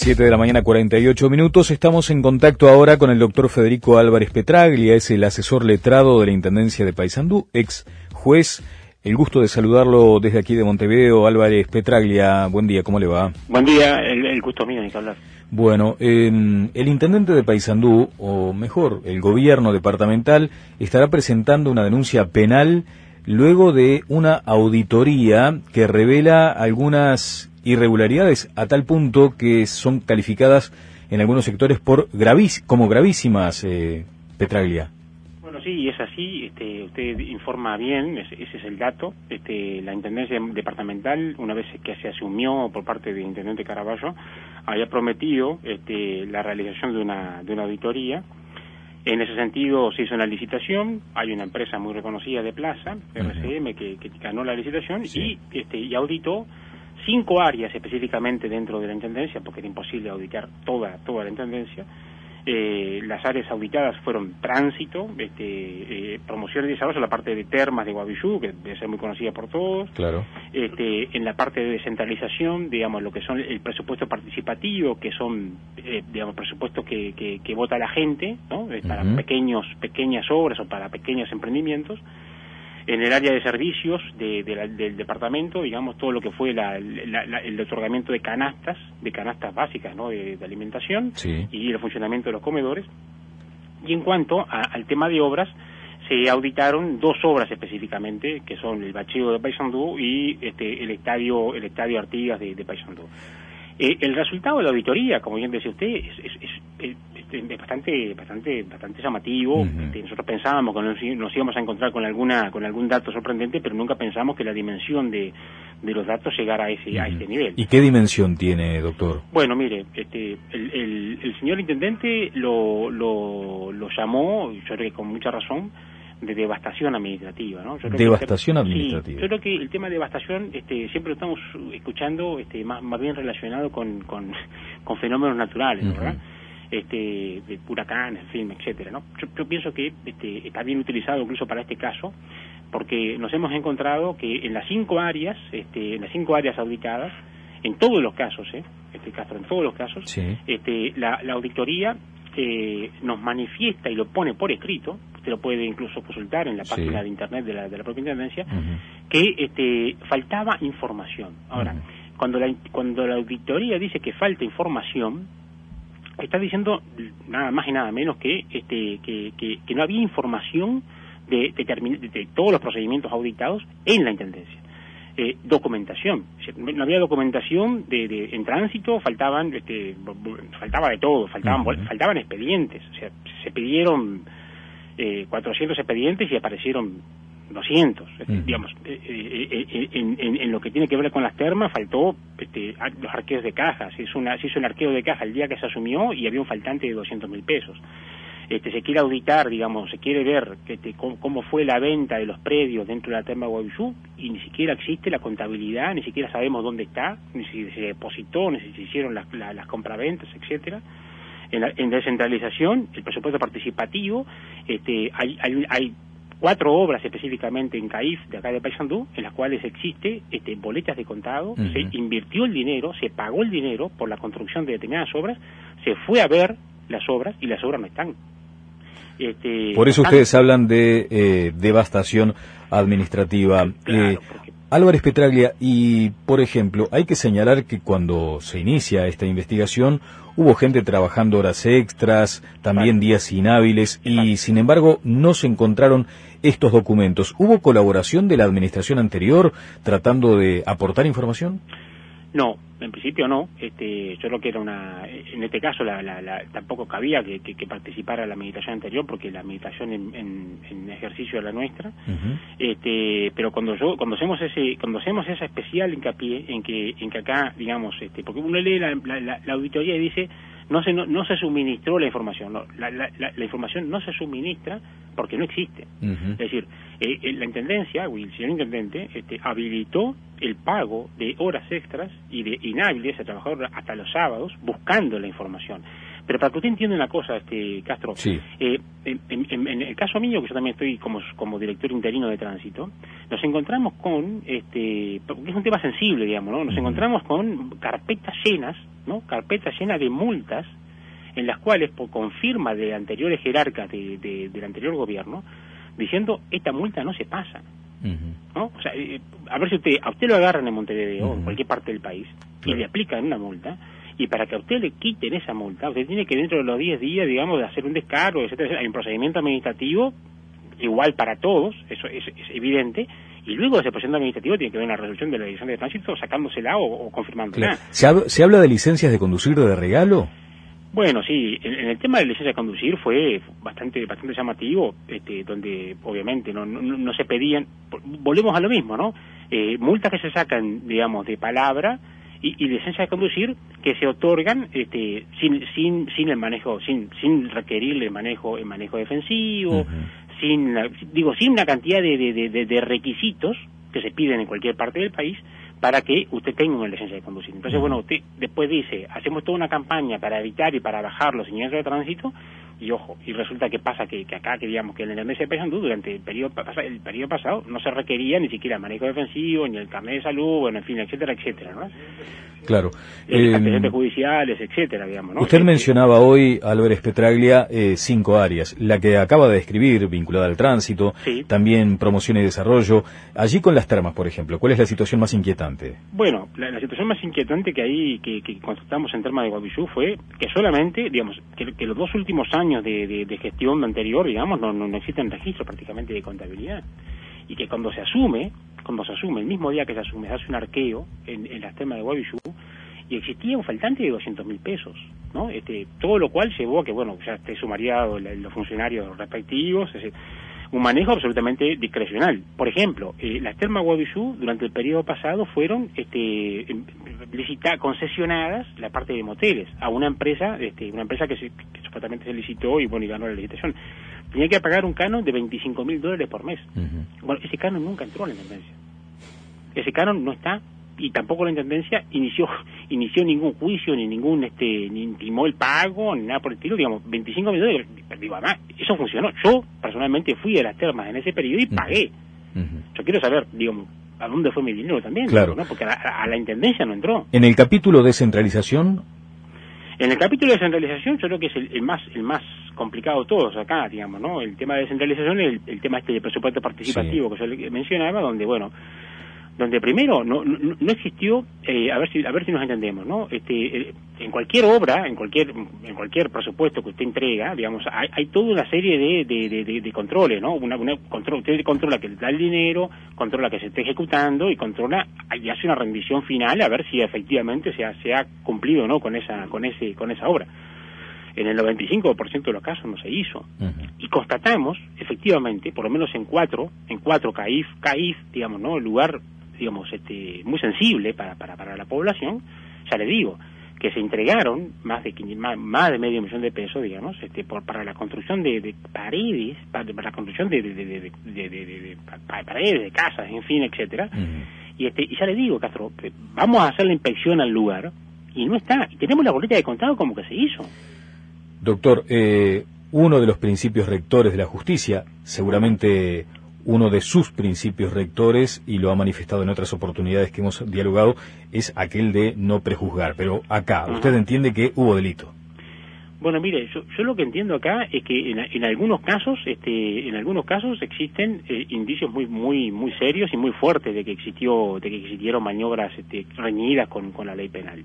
7 de la mañana, 48 minutos. Estamos en contacto ahora con el doctor Federico Álvarez Petraglia, es el asesor letrado de la Intendencia de Paysandú, ex juez. El gusto de saludarlo desde aquí de Montevideo. Álvarez Petraglia, buen día, ¿cómo le va? Buen día, el gusto mío, Nicolás. Bueno, el intendente de Paysandú, o mejor, el gobierno departamental, estará presentando una denuncia penal luego de una auditoría que revela algunas irregularidades a tal punto que son calificadas en algunos sectores por como gravísimas, Petraglia. Bueno, sí, es así, usted informa bien, ese es el dato. La Intendencia Departamental, una vez que se asumió por parte del Intendente Caraballo, había prometido la realización de una auditoría. En ese sentido se hizo una licitación, hay una empresa muy reconocida de Plaza, RCM, que ganó la licitación, sí. y auditó 5 áreas específicamente dentro de la Intendencia, porque era imposible auditar toda la Intendencia. Las áreas auditadas fueron tránsito, promoción y desarrollo, la parte de termas de Guavillú, que debe ser muy conocida por todos. Claro. En la parte de descentralización, digamos, lo que son el presupuesto participativo, que son, digamos, presupuestos que vota la gente, ¿no? Para pequeñas obras o para pequeños emprendimientos. En el área de servicios del departamento, digamos, todo lo que fue el otorgamiento de canastas básicas, ¿no? de alimentación, sí. Y el funcionamiento de los comedores. Y en cuanto al tema de obras, se auditaron 2 obras específicamente, que son el bacheo de Paysandú y el estadio Artigas de Paysandú. El resultado de la auditoría, como bien decía usted, es bastante llamativo. Nosotros pensábamos que nos íbamos a encontrar con algún dato sorprendente, pero nunca pensamos que la dimensión de los datos llegara a ese nivel. ¿Y qué dimensión tiene, doctor? Bueno, mire, el señor intendente lo llamó, yo creo que con mucha razón, de devastación administrativa, ¿no? Devastación administrativa. Sí, yo creo que el tema de devastación siempre lo estamos escuchando más bien relacionado con fenómenos naturales, ¿verdad? De huracanes, en fin, etcétera, ¿no? Yo pienso que está bien utilizado incluso para este caso, porque nos hemos encontrado que en las 5 áreas, auditadas, en todos los casos, en todos los casos, sí. La auditoría nos manifiesta y lo pone por escrito, usted lo puede incluso consultar en la página de internet de la propia Intendencia, que faltaba información. Ahora, cuando la auditoría dice que falta información, está diciendo nada más y nada menos que no había información de todos los procedimientos auditados en la Intendencia. Documentación, no había documentación en tránsito, faltaba de todo, faltaban expedientes, o sea, se pidieron 400 expedientes y aparecieron 200, digamos, en lo que tiene que ver con las termas faltó los arqueos de cajas, se hizo el arqueo de caja el día que se asumió y había un faltante de 200.000 pesos. Se quiere auditar, digamos, se quiere ver cómo fue la venta de los predios dentro de la terma de Guavillú y ni siquiera existe la contabilidad, ni siquiera sabemos dónde está, ni si se depositó, ni si se hicieron las compraventas, etcétera. En descentralización, el presupuesto participativo, hay 4 obras específicamente en CAIF de acá de Paysandú, en las cuales existe boletas de contado, se invirtió el dinero, se pagó el dinero por la construcción de determinadas obras, se fue a ver las obras y las obras no están. Por eso ustedes hablan de devastación administrativa. Claro, Álvarez Petraglia, y por ejemplo, hay que señalar que cuando se inicia esta investigación hubo gente trabajando horas extras, también días inhábiles, y sin embargo no se encontraron estos documentos. ¿Hubo colaboración de la administración anterior tratando de aportar información? No, en principio no. Yo creo que era en este caso tampoco cabía que participara la administración anterior, porque la administración en ejercicio era la nuestra. Pero cuando hacemos esa especial hincapié en que acá, digamos, porque uno lee la auditoría y dice no se suministró la información. No, la información no se suministra porque no existe. Es decir, la Intendencia, o el señor Intendente, habilitó el pago de horas extras y de inhábiles a trabajadores hasta los sábados buscando la información. Pero para que usted entienda una cosa, Castro, sí. En el caso mío, que yo también estoy como director interino de tránsito, nos encontramos con, porque es un tema sensible, digamos, ¿no? Nos encontramos con carpetas llenas, ¿no? Carpetas llenas de multas, en las cuales, por confirma de anteriores jerarcas del anterior gobierno, diciendo, esta multa no se pasa, ¿no? O sea, a ver si a usted lo agarran en Montevideo, o en cualquier parte del país, y le aplican una multa, y para que a usted le quiten esa multa, usted tiene que dentro de los 10 días, digamos, de hacer un descargo, etcétera. Hay un procedimiento administrativo igual para todos, eso es evidente, y luego de ese procedimiento administrativo tiene que haber una resolución de la Dirección de Tránsito sacándosela o confirmándola. Claro. ¿Se habla de licencias de conducir de regalo? Bueno, sí, en el tema de licencia de conducir fue bastante llamativo, donde obviamente no se pedían, volvemos a lo mismo, ¿no? Multas que se sacan, digamos, de palabra, y licencias de conducir que se otorgan sin el manejo, sin requerir el manejo defensivo, sin una cantidad de requisitos que se piden en cualquier parte del país para que usted tenga una licencia de conducir. Entonces, bueno, usted después dice, hacemos toda una campaña para evitar y para bajar los señalamientos de tránsito, y ojo, y resulta que pasa que acá, que digamos que en el MS de Paysandú, durante el periodo pasado, no se requería ni siquiera manejo defensivo, ni el carnet de salud, bueno, en fin, etcétera, ¿no? Claro. Antecedentes judiciales, etcétera, digamos, ¿no? Usted mencionaba hoy, Álvarez Petraglia, 5 áreas. La que acaba de describir, vinculada al tránsito, también promoción y desarrollo. Allí con las termas, por ejemplo, ¿cuál es la situación más inquietante? Bueno, la situación más inquietante que constatamos en termas de Gualeguaychú fue que solamente, digamos, que los 2 últimos años de gestión anterior, digamos, no existen registros prácticamente de contabilidad. Y que cuando se asume, el mismo día que se asume, se hace un arqueo en las termas de Gualeguaychú, y existía un faltante de 200.000 pesos, ¿no? Todo lo cual llevó a que, bueno, ya esté sumariado los funcionarios respectivos, es decir, un manejo absolutamente discrecional. Por ejemplo, las termas Gualeguaychú durante el periodo pasado fueron concesionadas la parte de moteles a una empresa que supuestamente se licitó y ganó la licitación. Tenía que pagar un canon de $25.000 por mes. Bueno, ese canon nunca entró en la intendencia. Ese canon no está, y tampoco la intendencia inició ningún juicio, ni intimó el pago, ni nada por el estilo, digamos, $25.000, digo, además, eso funcionó. Yo, personalmente, fui a las termas en ese periodo y pagué. Yo quiero saber, digamos, a dónde fue mi dinero también, claro, ¿no? Porque a la intendencia no entró. En el capítulo de descentralización... En el capítulo de descentralización yo creo que es el más complicado de todos acá, digamos, ¿no? El tema de descentralización es el tema de presupuesto participativo que yo le mencionaba, donde primero no existió, a ver si nos entendemos, ¿no? En cualquier obra, en cualquier presupuesto que usted entrega, digamos, hay toda una serie de controles, ¿no? Usted controla que da el dinero, controla que se esté ejecutando y controla y hace una rendición final a ver si efectivamente se ha cumplido o no con esa obra. En el 95% de los casos no se hizo. Y constatamos, efectivamente, por lo menos en cuatro CAIF, digamos, ¿no? El lugar, digamos, muy sensible para la población, ya le digo, que se entregaron más de $500,000, digamos, para la construcción de paredes, para la construcción de paredes, de casas, en fin, etcétera. Y ya le digo, Castro, vamos a hacer la inspección al lugar, y no está, y tenemos la boleta de contado como que se hizo. Doctor, uno de los principios rectores de la justicia, seguramente uno de sus principios rectores, y lo ha manifestado en otras oportunidades que hemos dialogado, es aquel de no prejuzgar. Pero acá, ¿usted entiende que hubo delito? Bueno, mire, yo lo que entiendo acá es que en algunos casos existen indicios muy serios y muy fuertes de que existieron maniobras reñidas con la ley penal.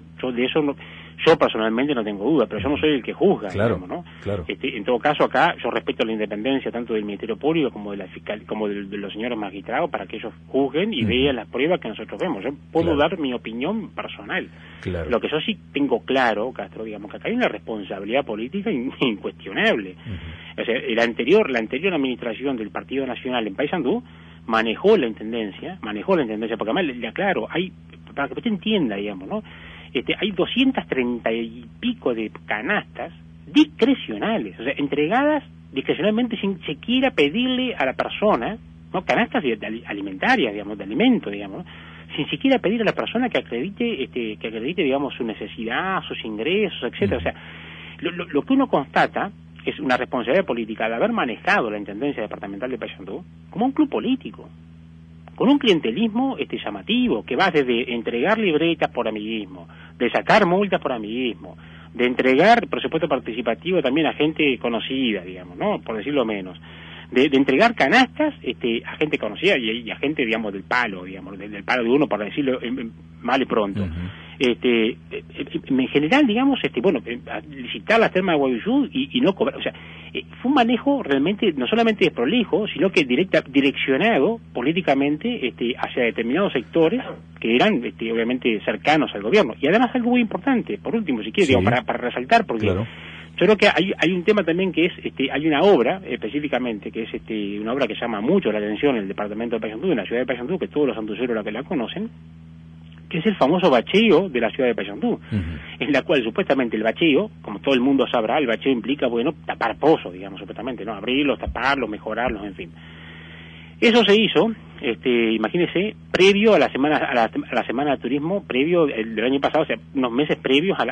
Yo personalmente no tengo duda, pero yo no soy el que juzga, claro, digamos, ¿no? Claro. En todo caso, acá yo respeto la independencia tanto del Ministerio Público como de la fiscal, como de los señores magistrados, para que ellos juzguen y vean las pruebas que nosotros vemos. Yo puedo dar mi opinión personal. Claro. Lo que yo sí tengo claro, Castro, digamos, que acá hay una responsabilidad política incuestionable. O sea, la anterior administración del Partido Nacional en Paysandú manejó la intendencia, porque además le aclaro, para que usted entienda, digamos, ¿no? Hay 230 y pico de canastas discrecionales, o sea, entregadas discrecionalmente sin siquiera pedirle a la persona, ¿no? Canastas alimentarias, digamos, de alimento, digamos, ¿no? Sin siquiera pedir a la persona que acredite, digamos, su necesidad, sus ingresos, etcétera. O sea, Lo que uno constata es una responsabilidad política de haber manejado la Intendencia Departamental de Paysandú como un club político, con un clientelismo llamativo, que va desde entregar libretas por amiguismo, de sacar multas por amiguismo, de entregar presupuesto participativo también a gente conocida, digamos, ¿no? Por decirlo menos, de entregar canastas a gente conocida y a gente, digamos, del palo de uno, para decirlo mal y pronto. Uh-huh. En general, digamos, licitar las termas de Gualeguaychú y no cobrar, o sea, fue un manejo realmente no solamente desprolijo, sino que direccionado políticamente hacia determinados sectores que eran obviamente cercanos al gobierno. Y además algo muy importante, por último, si quieres, sí, digamos, para resaltar, porque claro, yo creo que hay un tema también que es, hay una obra específicamente, que es una obra que llama mucho la atención en el departamento de Paysandú, en la ciudad de Paysandú, que todos los santuceros la conocen, que es el famoso bacheo de la ciudad de Paysandú, uh-huh, en la cual supuestamente el bacheo, como todo el mundo sabrá, el bacheo implica, bueno, tapar pozos, digamos, supuestamente, ¿no? Abrirlos, taparlos, mejorarlos, en fin. Eso se hizo, imagínese, previo a la semana de turismo, previo del año pasado, o sea, unos meses previos a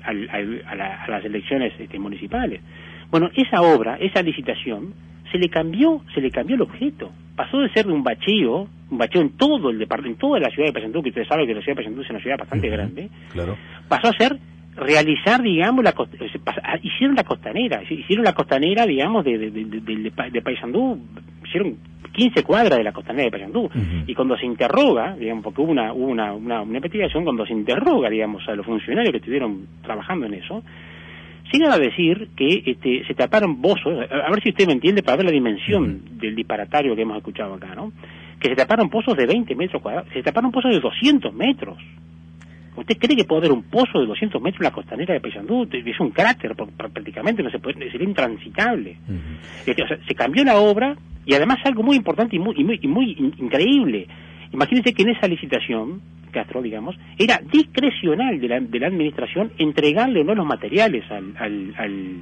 las elecciones municipales. Bueno, esa obra, esa licitación, se le cambió el objeto. Pasó de ser de un bacheo en todo el departamento, en toda la ciudad de Paysandú, que ustedes saben que la ciudad de Paysandú es una ciudad bastante uh-huh, grande, claro, pasó a ser realizar, digamos, hicieron la costanera, digamos, de Paysandú, hicieron 15 cuadras de la costanera de Paysandú, uh-huh, y cuando se interroga, digamos, porque hubo una investigación, cuando se interroga, digamos, a los funcionarios que estuvieron trabajando en eso, llegan a decir que se taparon pozos, a ver si usted me entiende, para ver la dimensión uh-huh, del disparatario que hemos escuchado acá, ¿no? Que se taparon pozos de 20 metros cuadrados, se taparon pozos de 200 metros. ¿Usted cree que puede haber un pozo de 200 metros en la costanera de Paysandú? Es un cráter, prácticamente no se puede, sería intransitable. Uh-huh. O sea, se cambió la obra, y además algo muy importante y muy increíble. Imagínense que en esa licitación, Castro, digamos, era discrecional de la administración entregarle o no los materiales al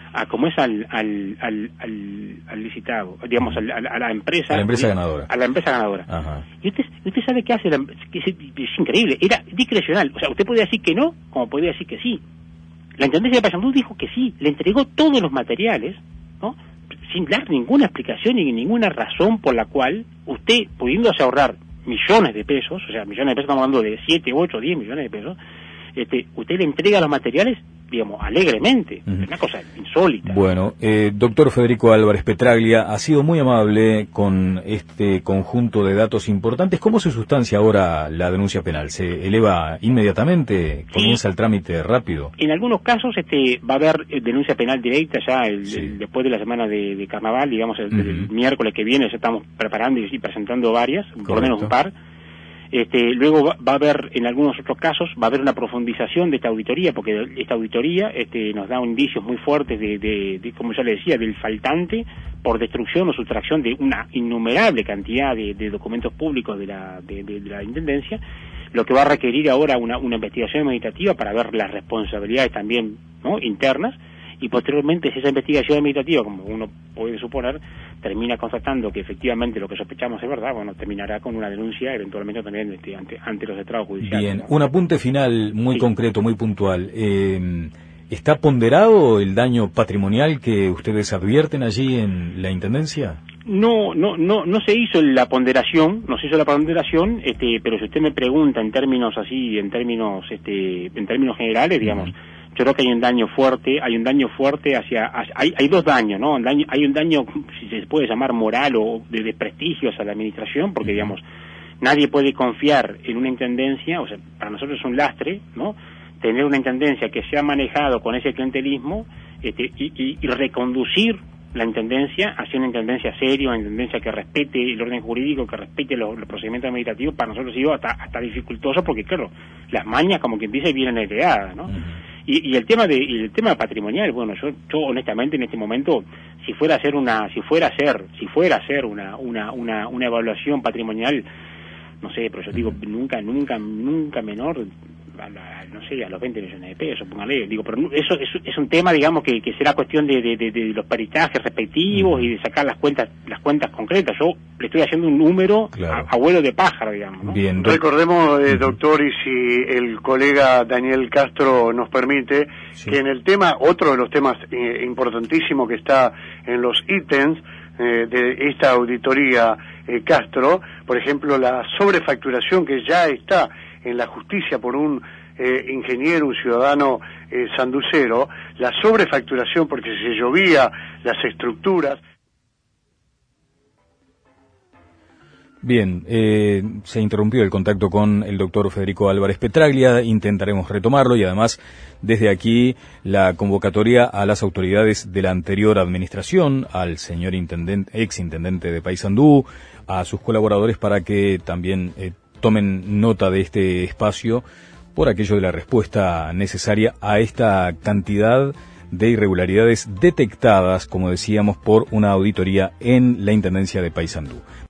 licitado, digamos, a la empresa. A la empresa ganadora. A la empresa ganadora. Ajá. Y usted sabe qué hace, que es increíble, era discrecional. O sea, usted podía decir que no, como podía decir que sí. La Intendencia de Paysandú dijo que sí, le entregó todos los materiales, ¿no? Sin dar ninguna explicación ni ninguna razón por la cual usted, pudiéndose ahorrar millones de pesos, o sea, millones de pesos, estamos hablando de 7, 8, 10 millones de pesos, usted le entrega los materiales, digamos, alegremente. Uh-huh. Es una cosa insólita. Bueno, doctor Federico Álvarez Petraglia, ha sido muy amable con este conjunto de datos importantes. ¿Cómo se sustancia ahora la denuncia penal? ¿Se eleva inmediatamente? ¿Comienza el trámite rápido? En algunos casos va a haber denuncia penal directa ya después de la semana de carnaval, digamos, el miércoles que viene ya estamos preparando y presentando varias, por lo menos un par. Luego va a haber, en algunos otros casos, va a haber una profundización de esta auditoría, porque esta auditoría nos da indicios muy fuertes de, como ya le decía, del faltante por destrucción o sustracción de una innumerable cantidad de documentos públicos de la Intendencia, lo que va a requerir ahora una investigación administrativa para ver las responsabilidades también, ¿no?, internas, y posteriormente, si esa investigación administrativa, como uno puede suponer, termina constatando que efectivamente lo que sospechamos es verdad, bueno, terminará con una denuncia eventualmente también ante los estrados judiciales. Bien, ¿no? Un apunte final muy concreto, muy puntual. ¿Está ponderado el daño patrimonial que ustedes advierten allí en la Intendencia? No se hizo la ponderación, pero si usted me pregunta en términos así, en términos generales, digamos, yo creo que hay un daño fuerte hay dos daños, ¿no? Hay un daño, si se puede llamar moral o de desprestigio hacia la administración, porque digamos, nadie puede confiar en una intendencia, o sea, para nosotros es un lastre, ¿no?, tener una intendencia que se ha manejado con ese clientelismo, y reconducir la intendencia hacia una intendencia seria, una intendencia que respete el orden jurídico, que respete los procedimientos administrativos. Para nosotros ha sido hasta dificultoso, porque claro, las mañas, como quien dice, vienen heredadas, ¿no? Y el tema patrimonial, bueno, yo honestamente en este momento, si fuera a hacer una evaluación patrimonial, no sé, pero yo digo nunca menor, no sé, a los 20 millones de pesos, póngale, digo, pero eso es un tema, digamos, que será cuestión de los peritajes respectivos y de sacar las cuentas concretas. Yo le estoy haciendo un número a vuelo de pájaro, digamos, ¿no? Bien, recordemos, doctor, y si el colega Daniel Castro nos permite, que en el tema, otro de los temas importantísimos que está en los ítems de esta auditoría Castro, por ejemplo, la sobrefacturación que ya está en la justicia por un ingeniero, un ciudadano sanducero, la sobrefacturación porque se llovía las estructuras. Bien, se interrumpió el contacto con el doctor Federico Álvarez Petraglia, intentaremos retomarlo y además desde aquí la convocatoria a las autoridades de la anterior administración, al señor ex-intendente de Paysandú, a sus colaboradores para que también tomen nota de este espacio por aquello de la respuesta necesaria a esta cantidad de irregularidades detectadas, como decíamos, por una auditoría en la Intendencia de Paysandú.